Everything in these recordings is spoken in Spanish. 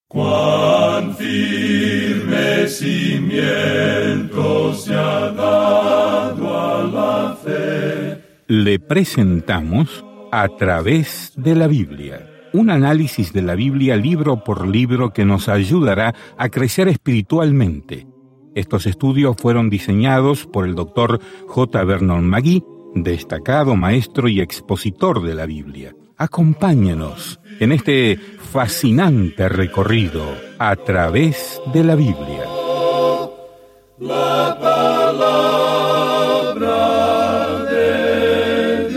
Cuán firme cimiento se ha dado a la fe. Le presentamos A través de la Biblia, un análisis de la Biblia libro por libro que nos ayudará a crecer espiritualmente. Estos estudios fueron diseñados por el Dr. J. Vernon McGee, destacado maestro y expositor de la Biblia. Acompáñenos en este fascinante recorrido a través de la Biblia. La palabra de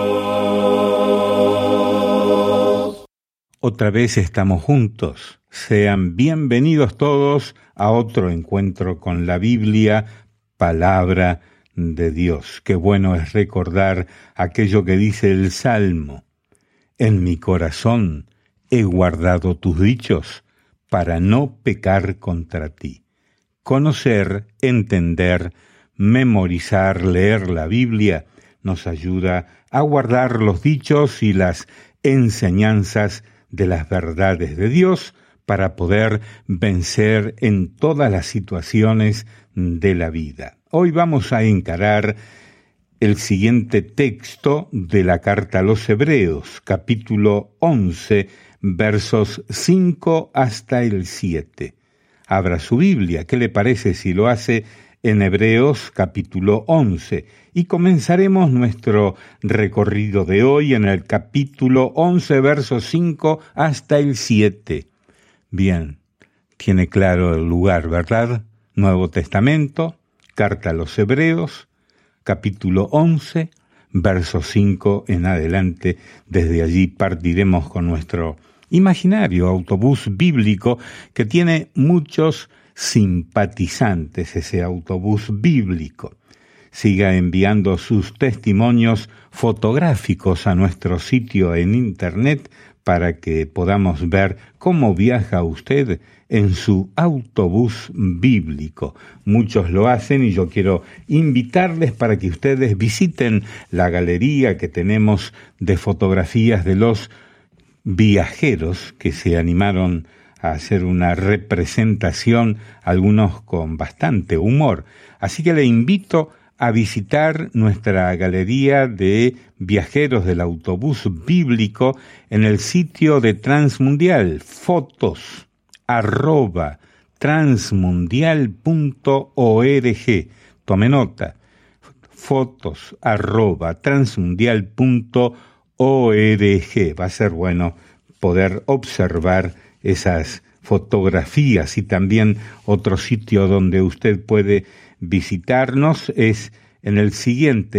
Dios. Otra vez estamos juntos. Sean bienvenidos todos a otro encuentro con la Biblia, palabra de Dios. Qué bueno es recordar aquello que dice el Salmo. En mi corazón he guardado tus dichos para no pecar contra ti. Conocer, entender, memorizar, leer la Biblia nos ayuda a guardar los dichos y las enseñanzas de las verdades de Dios para poder vencer en todas las situaciones de la vida. Hoy vamos a encarar el siguiente texto de la carta a los Hebreos, capítulo 11, versos 5 hasta el 7. Abra su Biblia, ¿qué le parece si lo hace en Hebreos capítulo 11? Y comenzaremos nuestro recorrido de hoy en el capítulo 11, versos 5 hasta el 7. Bien, tiene claro el lugar, ¿verdad? Nuevo Testamento, carta a los Hebreos, capítulo 11, verso 5 en adelante. Desde allí partiremos con nuestro imaginario autobús bíblico que tiene muchos simpatizantes, ese autobús bíblico. Siga enviando sus testimonios fotográficos a nuestro sitio en internet para que podamos ver cómo viaja usted en su autobús bíblico. Muchos lo hacen y yo quiero invitarles para que ustedes visiten la galería que tenemos de fotografías de los viajeros que se animaron a hacer una representación, algunos con bastante humor. Así que le invito a visitar nuestra galería de viajeros del autobús bíblico en el sitio de Transmundial, fotos@transmundial.org. Tome nota, fotos@transmundial.org. Va a ser bueno poder observar esas fotografías, y también otro sitio donde usted puede visitarnos es en el siguiente: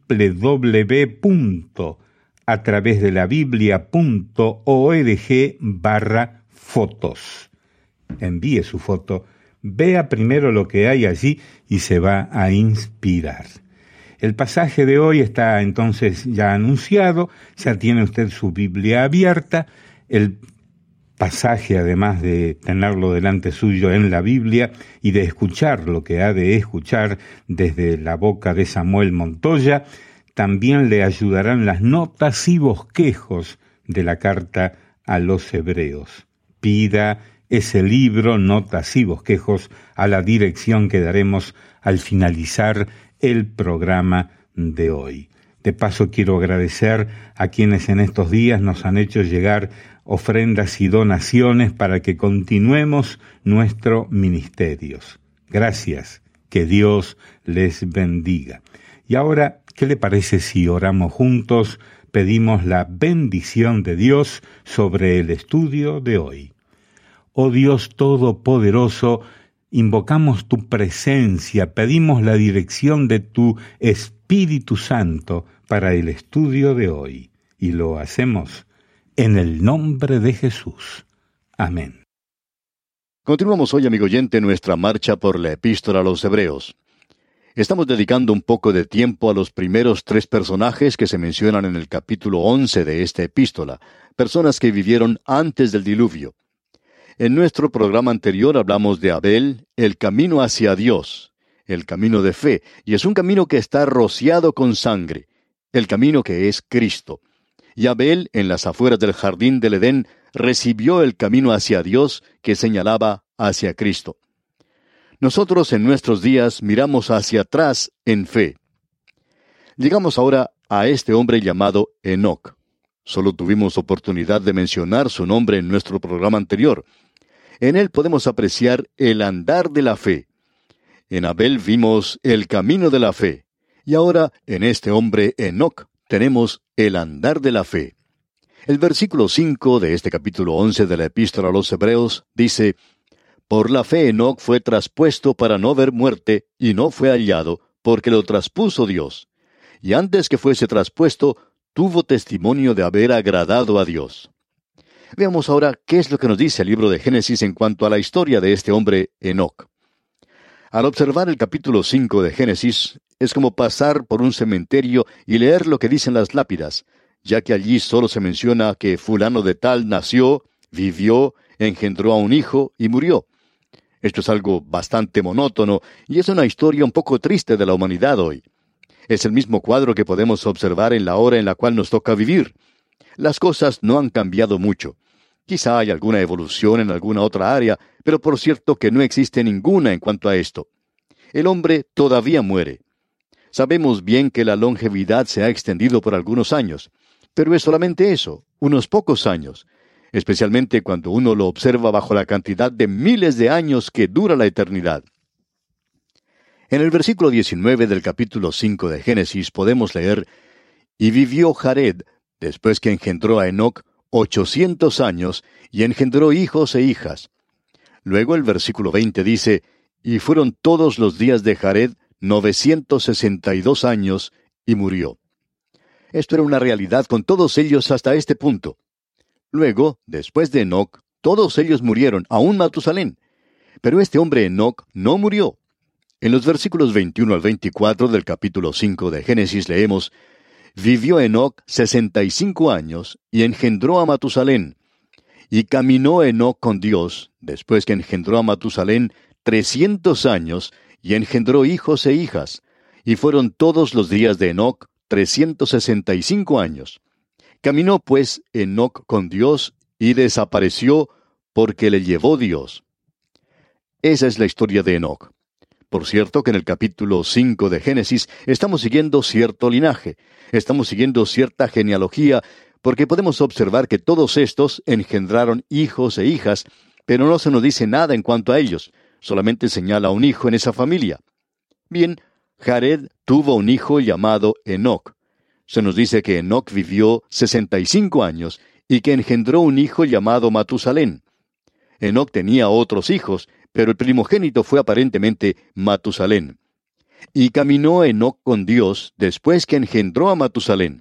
www.atravesdelabiblia.org/fotos. Envíe su foto, vea primero lo que hay allí y se va a inspirar. El pasaje de hoy está entonces ya anunciado, ya tiene usted su Biblia abierta. El pasaje, además de tenerlo delante suyo en la Biblia y de escuchar lo que ha de escuchar desde la boca de Samuel Montoya, también le ayudarán las notas y bosquejos de la carta a los Hebreos. Pida ese libro, Notas y Bosquejos, a la dirección que daremos al finalizar el programa de hoy. De paso, quiero agradecer a quienes en estos días nos han hecho llegar ofrendas y donaciones para que continuemos nuestros ministerios. Gracias, que Dios les bendiga. Y ahora, ¿qué le parece si oramos juntos? Pedimos la bendición de Dios sobre el estudio de hoy. Oh Dios Todopoderoso, invocamos tu presencia, pedimos la dirección de tu Espíritu Santo para el estudio de hoy, y lo hacemos en el nombre de Jesús. Amén. Continuamos hoy, amigo oyente, nuestra marcha por la Epístola a los Hebreos. Estamos dedicando un poco de tiempo a los primeros 3 personajes que se mencionan en el capítulo 11 de esta epístola, personas que vivieron antes del diluvio. En nuestro programa anterior hablamos de Abel, el camino hacia Dios, el camino de fe, y es un camino que está rociado con sangre, el camino que es Cristo. y Abel, en las afueras del jardín del Edén, recibió el camino hacia Dios que señalaba hacia Cristo. Nosotros en nuestros días miramos hacia atrás en fe. Llegamos ahora a este hombre llamado Enoc. Solo tuvimos oportunidad de mencionar su nombre en nuestro programa anterior. En él podemos apreciar el andar de la fe. En Abel vimos el camino de la fe. Y ahora, en este hombre Enoc, tenemos el andar de la fe. El versículo 5 de este capítulo 11 de la Epístola a los Hebreos dice: Por la fe Enoc fue traspuesto para no ver muerte, y no fue hallado, porque lo traspuso Dios. Y antes que fuese traspuesto, tuvo testimonio de haber agradado a Dios. Veamos ahora qué es lo que nos dice el libro de Génesis en cuanto a la historia de este hombre Enoc. Al observar el capítulo 5 de Génesis, es como pasar por un cementerio y leer lo que dicen las lápidas, ya que allí solo se menciona que fulano de tal nació, vivió, engendró a un hijo y murió. Esto es algo bastante monótono y es una historia un poco triste de la humanidad hoy. Es el mismo cuadro que podemos observar en la hora en la cual nos toca vivir. Las cosas no han cambiado mucho. Quizá hay alguna evolución en alguna otra área, pero por cierto que no existe ninguna en cuanto a esto. El hombre todavía muere. Sabemos bien que la longevidad se ha extendido por algunos años, pero es solamente eso, unos pocos años, especialmente cuando uno lo observa bajo la cantidad de miles de años que dura la eternidad. En el versículo 19 del capítulo 5 de Génesis podemos leer: Y vivió Jared, después que engendró a Enoc, 800 años, y engendró hijos e hijas. Luego el versículo 20 dice: Y fueron todos los días de Jared 962 años, y murió. Esto era una realidad con todos ellos hasta este punto. Luego, después de Enoc, todos ellos murieron, aun Matusalén. Pero este hombre Enoc no murió. En los versículos 21 al 24 del capítulo 5 de Génesis leemos: Vivió Enoc 65 años, y engendró a Matusalén. Y caminó Enoc con Dios, después que engendró a Matusalén, 300 años, y engendró hijos e hijas. Y fueron todos los días de Enoc 365 años. Caminó pues Enoc con Dios, y desapareció, porque le llevó Dios. Esa es la historia de Enoc. Por cierto que en el capítulo 5 de Génesis estamos siguiendo cierto linaje, estamos siguiendo cierta genealogía, porque podemos observar que todos estos engendraron hijos e hijas, pero no se nos dice nada en cuanto a ellos, solamente señala un hijo en esa familia. Bien, Jared tuvo un hijo llamado Enoc. Se nos dice que Enoc vivió 65 años y que engendró un hijo llamado Matusalén. Enoc tenía otros hijos, pero el primogénito fue aparentemente Matusalén. Y caminó Enoc con Dios después que engendró a Matusalén.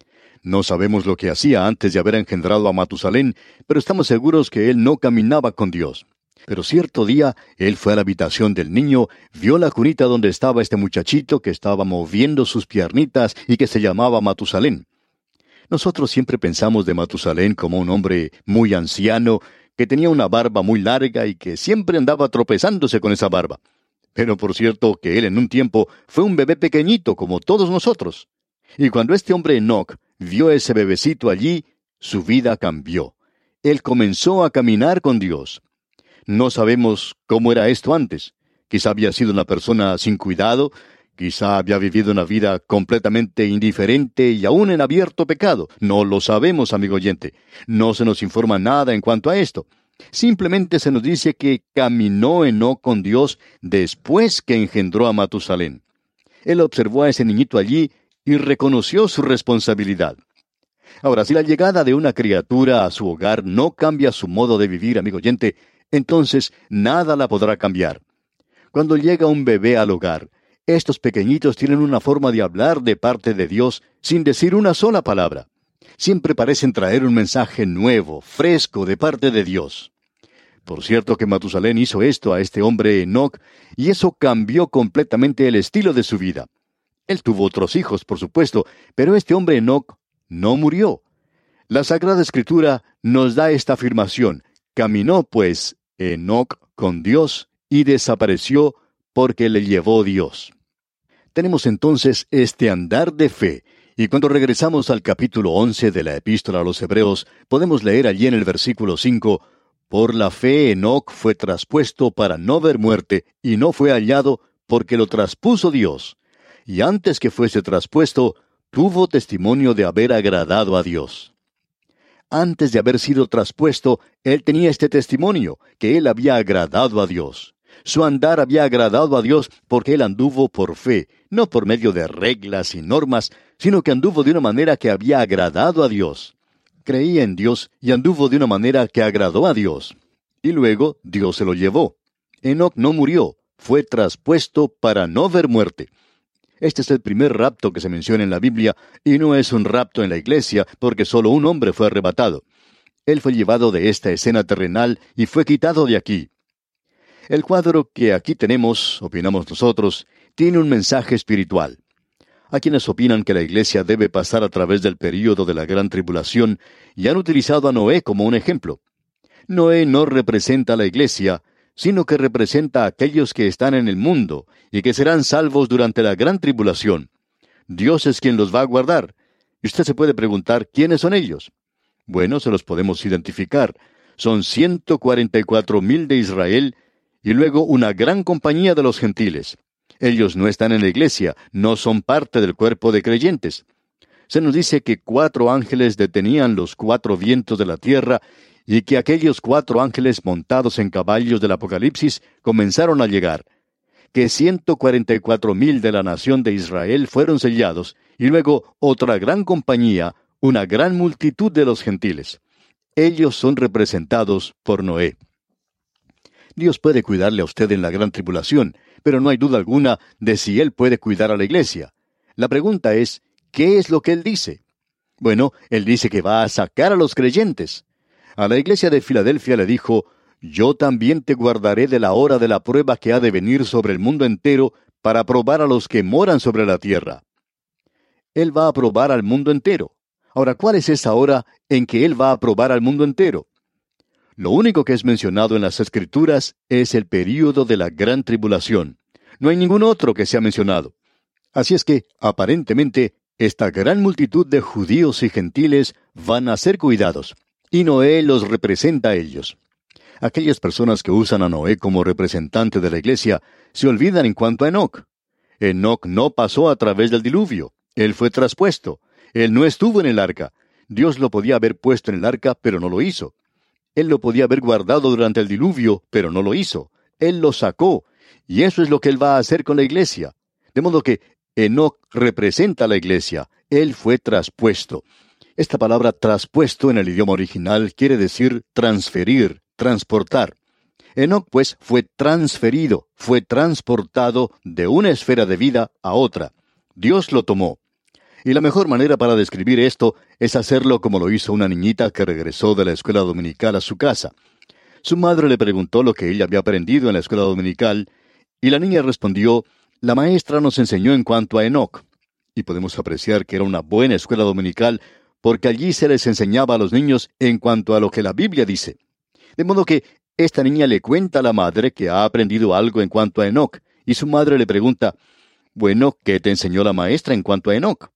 No sabemos lo que hacía antes de haber engendrado a Matusalén, pero estamos seguros que él no caminaba con Dios. Pero cierto día, él fue a la habitación del niño, vio la cunita donde estaba este muchachito que estaba moviendo sus piernitas y que se llamaba Matusalén. Nosotros siempre pensamos de Matusalén como un hombre muy anciano, que tenía una barba muy larga y que siempre andaba tropezándose con esa barba. Pero por cierto que él en un tiempo fue un bebé pequeñito como todos nosotros. Y cuando este hombre Enoc vio ese bebecito allí, su vida cambió. Él comenzó a caminar con Dios. No sabemos cómo era esto antes. Quizá había sido una persona sin cuidado, quizá había vivido una vida completamente indiferente y aún en abierto pecado. No lo sabemos, amigo oyente. No se nos informa nada en cuanto a esto. Simplemente se nos dice que caminó Enoc con Dios después que engendró a Matusalén. Él observó a ese niñito allí y reconoció su responsabilidad. Ahora, si la llegada de una criatura a su hogar no cambia su modo de vivir, amigo oyente, entonces nada la podrá cambiar. Cuando llega un bebé al hogar, estos pequeñitos tienen una forma de hablar de parte de Dios sin decir una sola palabra. Siempre parecen traer un mensaje nuevo, fresco de parte de Dios. Por cierto que Matusalén hizo esto a este hombre Enoc, y eso cambió completamente el estilo de su vida. Él tuvo otros hijos, por supuesto, pero este hombre Enoc no murió. La Sagrada Escritura nos da esta afirmación: caminó pues Enoc con Dios y desapareció porque le llevó Dios. Tenemos entonces este andar de fe, Y cuando regresamos al capítulo 11 de la Epístola a los Hebreos, podemos leer allí en el versículo 5, «Por la fe Enoc fue traspuesto para no ver muerte, y no fue hallado, porque lo traspuso Dios. Y antes que fuese traspuesto, tuvo testimonio de haber agradado a Dios». Antes de haber sido traspuesto, él tenía este testimonio, que él había agradado a Dios. Su andar había agradado a Dios porque él anduvo por fe, no por medio de reglas y normas, sino que anduvo de una manera que había agradado a Dios. Creía en Dios y anduvo de una manera que agradó a Dios. Y luego Dios se lo llevó. Enoc no murió, fue traspuesto para no ver muerte. Este es el primer rapto que se menciona en la Biblia, y no es un rapto en la iglesia, porque solo un hombre fue arrebatado. Él fue llevado de esta escena terrenal y fue quitado de aquí. El cuadro que aquí tenemos, opinamos nosotros, tiene un mensaje espiritual. Hay quienes opinan que la iglesia debe pasar a través del período de la gran tribulación y han utilizado a Noé como un ejemplo. Noé no representa a la iglesia, sino que representa a aquellos que están en el mundo y que serán salvos durante la gran tribulación. Dios es quien los va a guardar. Y usted se puede preguntar, ¿quiénes son ellos? Bueno, se los podemos identificar. Son 144,000 de Israel y luego una gran compañía de los gentiles. Ellos no están en la iglesia, no son parte del cuerpo de creyentes. Se nos dice que 4 ángeles detenían los 4 vientos de la tierra y que aquellos 4 ángeles montados en caballos del Apocalipsis comenzaron a llegar, que 144,000 de la nación de Israel fueron sellados, y luego otra gran compañía, una gran multitud de los gentiles. Ellos son representados por Noé. Dios puede cuidarle a usted en la gran tribulación, pero no hay duda alguna de si Él puede cuidar a la iglesia. La pregunta es, ¿qué es lo que Él dice? Bueno, Él dice que va a sacar a los creyentes. A la iglesia de Filadelfia le dijo, «Yo también te guardaré de la hora de la prueba que ha de venir sobre el mundo entero para probar a los que moran sobre la tierra». Él va a probar al mundo entero. Ahora, ¿cuál es esa hora en que Él va a probar al mundo entero? Lo único que es mencionado en las Escrituras es el período de la gran tribulación. No hay ningún otro que sea mencionado. Así es que, aparentemente, esta gran multitud de judíos y gentiles van a ser cuidados. Y Noé los representa a ellos. Aquellas personas que usan a Noé como representante de la iglesia se olvidan en cuanto a Enoc. Enoc no pasó a través del diluvio. Él fue traspuesto. Él no estuvo en el arca. Dios lo podía haber puesto en el arca, pero no lo hizo. Él lo podía haber guardado durante el diluvio, pero no lo hizo. Él lo sacó. Y eso es lo que Él va a hacer con la iglesia. De modo que Enoc representa a la iglesia. Él fue traspuesto. Esta palabra traspuesto en el idioma original quiere decir transferir, transportar. Enoc, pues, fue transferido, fue transportado de una esfera de vida a otra. Dios lo tomó. Y la mejor manera para describir esto es hacerlo como lo hizo una niñita que regresó de la escuela dominical a su casa. Su madre le preguntó lo que ella había aprendido en la escuela dominical, y la niña respondió, «La maestra nos enseñó en cuanto a Enoc». Y podemos apreciar que era una buena escuela dominical, porque allí se les enseñaba a los niños en cuanto a lo que la Biblia dice. De modo que esta niña le cuenta a la madre que ha aprendido algo en cuanto a Enoc, y su madre le pregunta, «Bueno, ¿qué te enseñó la maestra en cuanto a Enoc?».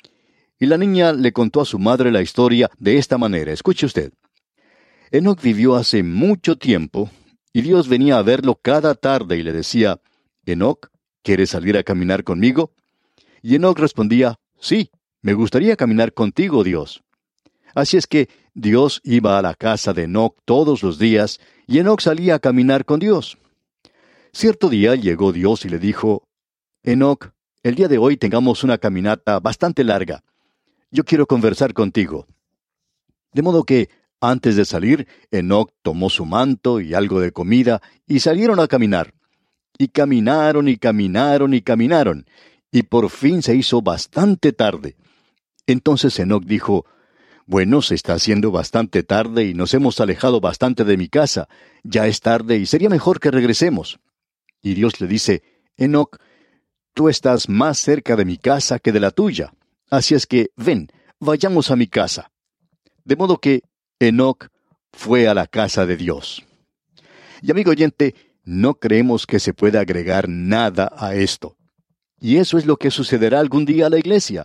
Y la niña le contó a su madre la historia de esta manera. Escuche usted. Enoc vivió hace mucho tiempo, y Dios venía a verlo cada tarde y le decía, «Enoc, ¿quieres salir a caminar conmigo?». Y Enoc respondía, «Sí, me gustaría caminar contigo, Dios». Así es que Dios iba a la casa de Enoc todos los días, y Enoc salía a caminar con Dios. Cierto día llegó Dios y le dijo, «Enoc, el día de hoy tengamos una caminata bastante larga. Yo quiero conversar contigo». De modo que, antes de salir, Enoc tomó su manto y algo de comida, y salieron a caminar. Y caminaron, y caminaron, y caminaron, y por fin se hizo bastante tarde. Entonces Enoc dijo, «Bueno, se está haciendo bastante tarde y nos hemos alejado bastante de mi casa. Ya es tarde y sería mejor que regresemos». Y Dios le dice, «Enoc, tú estás más cerca de mi casa que de la tuya. Así es que, ven, vayamos a mi casa». De modo que Enoc fue a la casa de Dios. Y amigo oyente, no creemos que se pueda agregar nada a esto. Y eso es lo que sucederá algún día a la iglesia.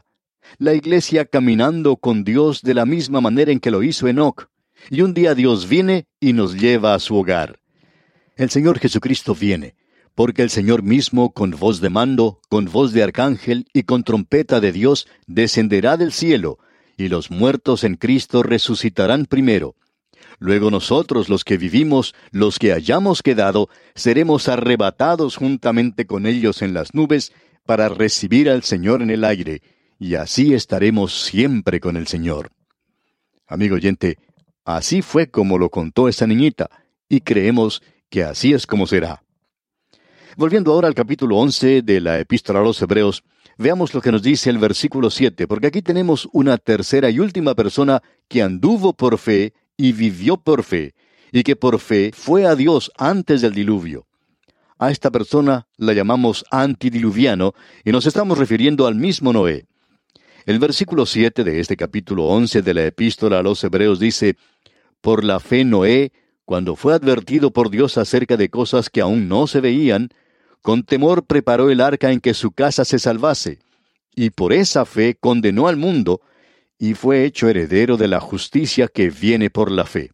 La iglesia caminando con Dios de la misma manera en que lo hizo Enoc. Y un día Dios viene y nos lleva a su hogar. El Señor Jesucristo viene, porque el Señor mismo, con voz de mando, con voz de arcángel y con trompeta de Dios, descenderá del cielo, y los muertos en Cristo resucitarán primero. Luego nosotros, los que vivimos, los que hayamos quedado, seremos arrebatados juntamente con ellos en las nubes para recibir al Señor en el aire, y así estaremos siempre con el Señor. Amigo oyente, así fue como lo contó esa niñita, y creemos que así es como será. Volviendo ahora al capítulo 11 de la Epístola a los Hebreos, veamos lo que nos dice el versículo 7, porque aquí tenemos una tercera y última persona que anduvo por fe y vivió por fe, y que por fe fue a Dios antes del diluvio. A esta persona la llamamos antidiluviano, y nos estamos refiriendo al mismo Noé. El versículo 7 de este capítulo 11 de la Epístola a los Hebreos dice: Por la fe Noé, cuando fue advertido por Dios acerca de cosas que aún no se veían, con temor preparó el arca en que su casa se salvase, y por esa fe condenó al mundo, y fue hecho heredero de la justicia que viene por la fe.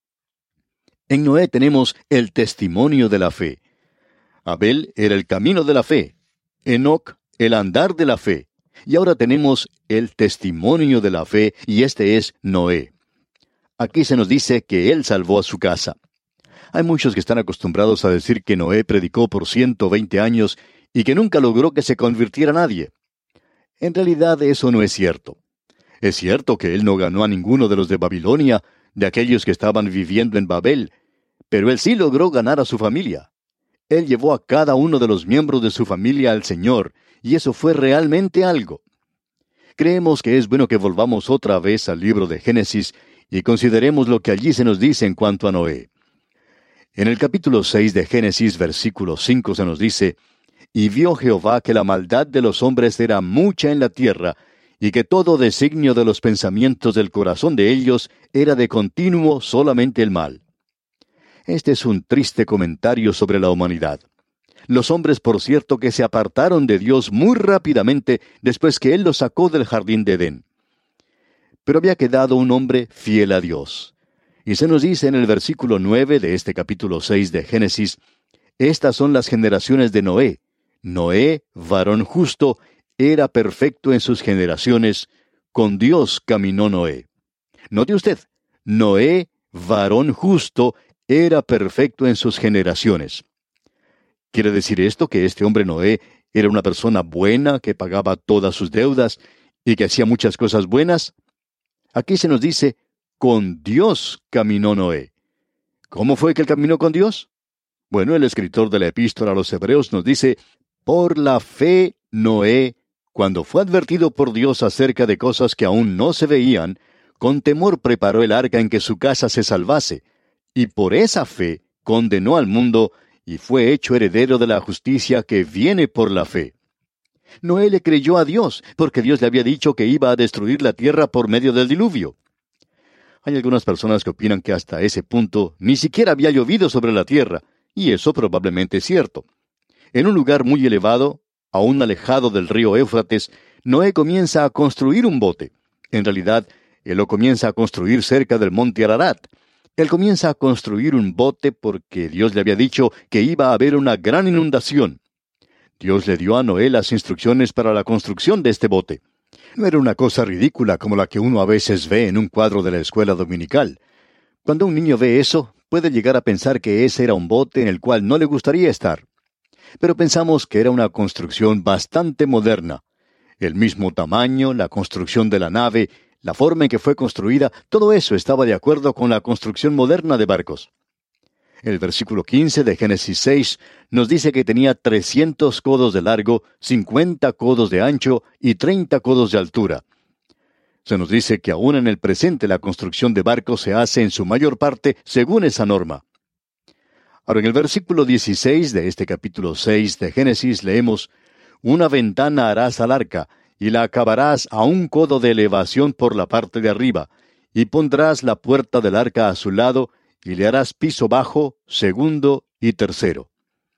En Noé tenemos el testimonio de la fe. Abel era el camino de la fe, Enoc el andar de la fe, y ahora tenemos el testimonio de la fe, y este es Noé. Aquí se nos dice que él salvó a su casa. Hay muchos que están acostumbrados a decir que Noé predicó por 120 años y que nunca logró que se convirtiera nadie. En realidad eso no es cierto. Es cierto que él no ganó a ninguno de los de Babilonia, de aquellos que estaban viviendo en Babel, pero él sí logró ganar a su familia. Él llevó a cada uno de los miembros de su familia al Señor, y eso fue realmente algo. Creemos que es bueno que volvamos otra vez al libro de Génesis y consideremos lo que allí se nos dice en cuanto a Noé. En el capítulo 6 de Génesis, versículo 5, se nos dice: Y vio Jehová que la maldad de los hombres era mucha en la tierra, y que todo designio de los pensamientos del corazón de ellos era de continuo solamente el mal. Este es un triste comentario sobre la humanidad. Los hombres, por cierto, que se apartaron de Dios muy rápidamente después que Él los sacó del jardín de Edén. Pero había quedado un hombre fiel a Dios. Y se nos dice en el versículo 9 de este capítulo 6 de Génesis: Estas son las generaciones de Noé. Noé, varón justo, era perfecto en sus generaciones. Con Dios caminó Noé. Note usted, Noé, varón justo, era perfecto en sus generaciones. ¿Quiere decir esto que este hombre Noé era una persona buena, que pagaba todas sus deudas y que hacía muchas cosas buenas? Aquí se nos dice: con Dios caminó Noé. ¿Cómo fue que él caminó con Dios? Bueno, el escritor de la Epístola a los Hebreos nos dice: por la fe Noé, cuando fue advertido por Dios acerca de cosas que aún no se veían, con temor preparó el arca en que su casa se salvase, y por esa fe condenó al mundo, y fue hecho heredero de la justicia que viene por la fe. Noé le creyó a Dios, porque Dios le había dicho que iba a destruir la tierra por medio del diluvio. Hay algunas personas que opinan que hasta ese punto ni siquiera había llovido sobre la tierra, y eso probablemente es cierto. En un lugar muy elevado, aún alejado del río Éufrates, Noé comienza a construir un bote. En realidad, él lo comienza a construir cerca del monte Ararat. Él comienza a construir un bote porque Dios le había dicho que iba a haber una gran inundación. Dios le dio a Noé las instrucciones para la construcción de este bote. No era una cosa ridícula como la que uno a veces ve en un cuadro de la escuela dominical. Cuando un niño ve eso, puede llegar a pensar que ese era un bote en el cual no le gustaría estar. Pero pensamos que era una construcción bastante moderna. El mismo tamaño, la construcción de la nave, la forma en que fue construida, todo eso estaba de acuerdo con la construcción moderna de barcos. El versículo 15 de Génesis 6 nos dice que tenía 300 codos de largo, 50 codos de ancho y 30 codos de altura. Se nos dice que aún en el presente la construcción de barcos se hace en su mayor parte según esa norma. Ahora, en el versículo 16 de este capítulo 6 de Génesis leemos: Una ventana harás al arca, y la acabarás a un codo de elevación por la parte de arriba, y pondrás la puerta del arca a su lado, y le harás piso bajo, segundo y tercero.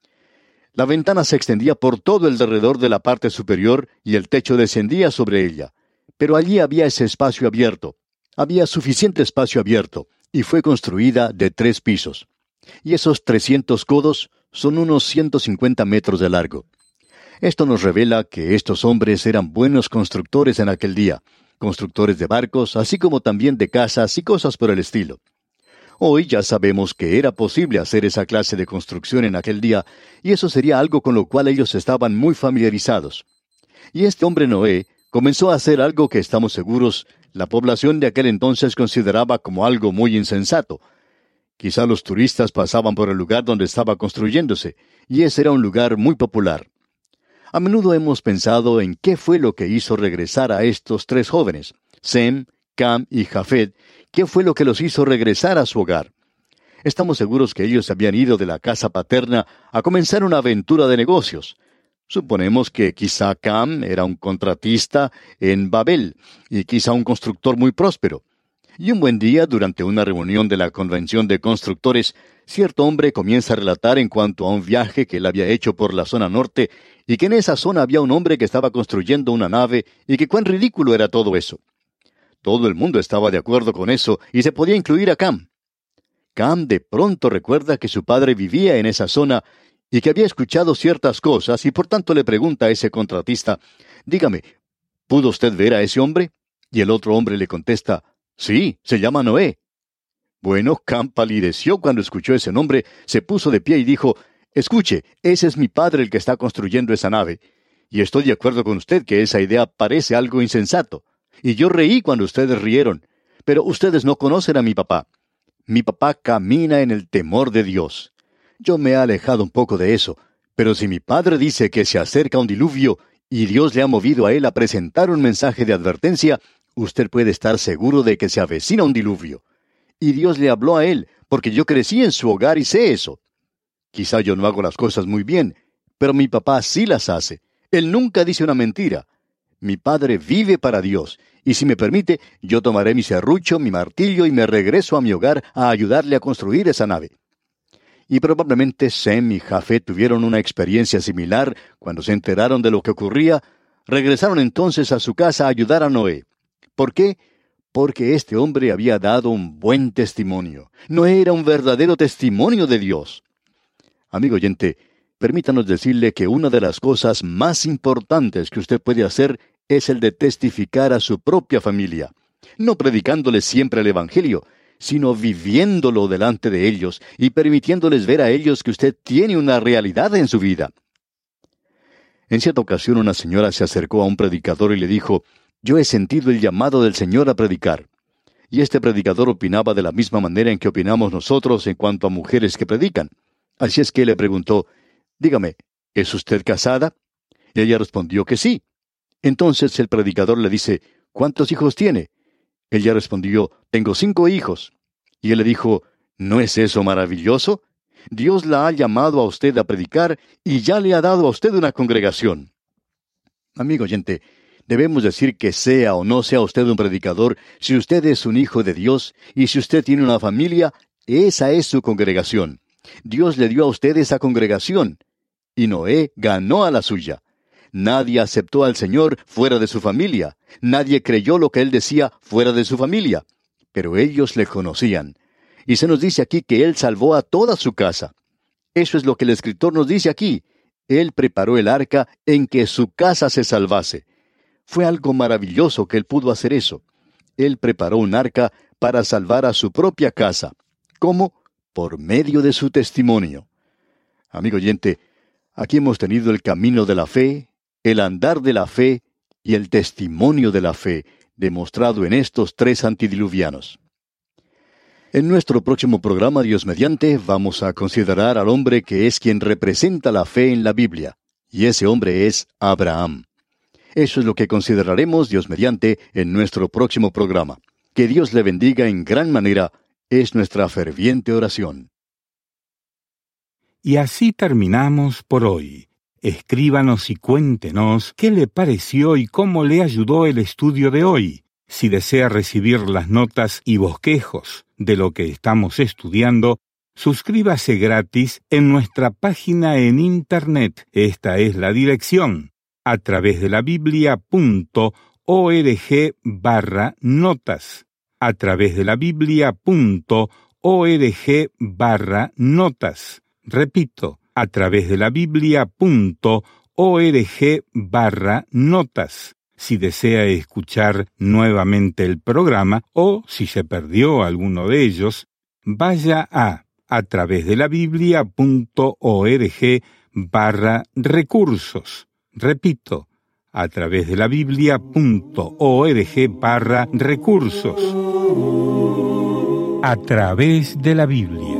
La ventana se extendía por todo el derredor de la parte superior, y el techo descendía sobre ella. Pero allí había ese espacio abierto. Había suficiente espacio abierto, y fue construida de 3 pisos. Y esos 300 codos son unos 150 metros de largo. Esto nos revela que estos hombres eran buenos constructores en aquel día, constructores de barcos, así como también de casas y cosas por el estilo. Hoy ya sabemos que era posible hacer esa clase de construcción en aquel día, y eso sería algo con lo cual ellos estaban muy familiarizados. Y este hombre Noé comenzó a hacer algo que estamos seguros la población de aquel entonces consideraba como algo muy insensato. Quizá los turistas pasaban por el lugar donde estaba construyéndose, y ese era un lugar muy popular. A menudo hemos pensado en qué fue lo que hizo regresar a estos 3 jóvenes, Sem, Cam y Jafet. ¿Qué fue lo que los hizo regresar a su hogar? Estamos seguros que ellos habían ido de la casa paterna a comenzar una aventura de negocios. Suponemos que quizá Cam era un contratista en Babel y quizá un constructor muy próspero. Y un buen día, durante una reunión de la Convención de Constructores, cierto hombre comienza a relatar en cuanto a un viaje que él había hecho por la zona norte y que en esa zona había un hombre que estaba construyendo una nave y que cuán ridículo era todo eso. Todo el mundo estaba de acuerdo con eso y se podía incluir a Cam. Cam de pronto recuerda que su padre vivía en esa zona y que había escuchado ciertas cosas y por tanto le pregunta a ese contratista, dígame, ¿pudo usted ver a ese hombre? Y el otro hombre le contesta, sí, se llama Noé. Bueno, Cam palideció cuando escuchó ese nombre, se puso de pie y dijo, escuche, ese es mi padre el que está construyendo esa nave. Y estoy de acuerdo con usted que esa idea parece algo insensato. Y yo reí cuando ustedes rieron. Pero ustedes no conocen a mi papá. Mi papá camina en el temor de Dios. Yo me he alejado un poco de eso. Pero si mi padre dice que se acerca un diluvio y Dios le ha movido a él a presentar un mensaje de advertencia, usted puede estar seguro de que se avecina un diluvio. Y Dios le habló a él, porque yo crecí en su hogar y sé eso. Quizá yo no hago las cosas muy bien, pero mi papá sí las hace. Él nunca dice una mentira. Mi padre vive para Dios, y si me permite, yo tomaré mi serrucho, mi martillo y me regreso a mi hogar a ayudarle a construir esa nave. Y probablemente Sem y Jafet tuvieron una experiencia similar cuando se enteraron de lo que ocurría. Regresaron entonces a su casa a ayudar a Noé. ¿Por qué? Porque este hombre había dado un buen testimonio. Noé era un verdadero testimonio de Dios. Amigo oyente, permítanos decirle que una de las cosas más importantes que usted puede hacer es el de testificar a su propia familia, no predicándoles siempre el Evangelio, sino viviéndolo delante de ellos y permitiéndoles ver a ellos que usted tiene una realidad en su vida. En cierta ocasión una señora se acercó a un predicador y le dijo, yo he sentido el llamado del Señor a predicar. Y este predicador opinaba de la misma manera en que opinamos nosotros en cuanto a mujeres que predican. Así es que le preguntó, dígame, ¿es usted casada? Y ella respondió que sí. Entonces el predicador le dice, ¿cuántos hijos tiene? Ella respondió, tengo 5 hijos. Y él le dijo, ¿no es eso maravilloso? Dios la ha llamado a usted a predicar y ya le ha dado a usted una congregación. Amigo oyente, debemos decir que sea o no sea usted un predicador, si usted es un hijo de Dios y si usted tiene una familia, esa es su congregación. Dios le dio a usted esa congregación. Y Noé ganó a la suya. Nadie aceptó al Señor fuera de su familia. Nadie creyó lo que Él decía fuera de su familia. Pero ellos le conocían. Y se nos dice aquí que Él salvó a toda su casa. Eso es lo que el escritor nos dice aquí. Él preparó el arca en que su casa se salvase. Fue algo maravilloso que Él pudo hacer eso. Él preparó un arca para salvar a su propia casa. ¿Cómo? Por medio de su testimonio. Amigo oyente, aquí hemos tenido el camino de la fe, el andar de la fe y el testimonio de la fe, demostrado en estos 3 antidiluvianos. En nuestro próximo programa, Dios mediante, vamos a considerar al hombre que es quien representa la fe en la Biblia, y ese hombre es Abraham. Eso es lo que consideraremos, Dios mediante, en nuestro próximo programa. Que Dios le bendiga en gran manera, es nuestra ferviente oración. Y así terminamos por hoy. Escríbanos y cuéntenos qué le pareció y cómo le ayudó el estudio de hoy. Si desea recibir las notas y bosquejos de lo que estamos estudiando, suscríbase gratis en nuestra página en Internet. Esta es la dirección, atravesdelabiblia.org. biblia.org/notas, a través de la biblia.org/notas. Repito, a través de la biblia.org/notas. Si desea escuchar nuevamente el programa o si se perdió alguno de ellos, vaya a través de la biblia.org/recursos. Repito, a través de la biblia.org/recursos. A través de la Biblia.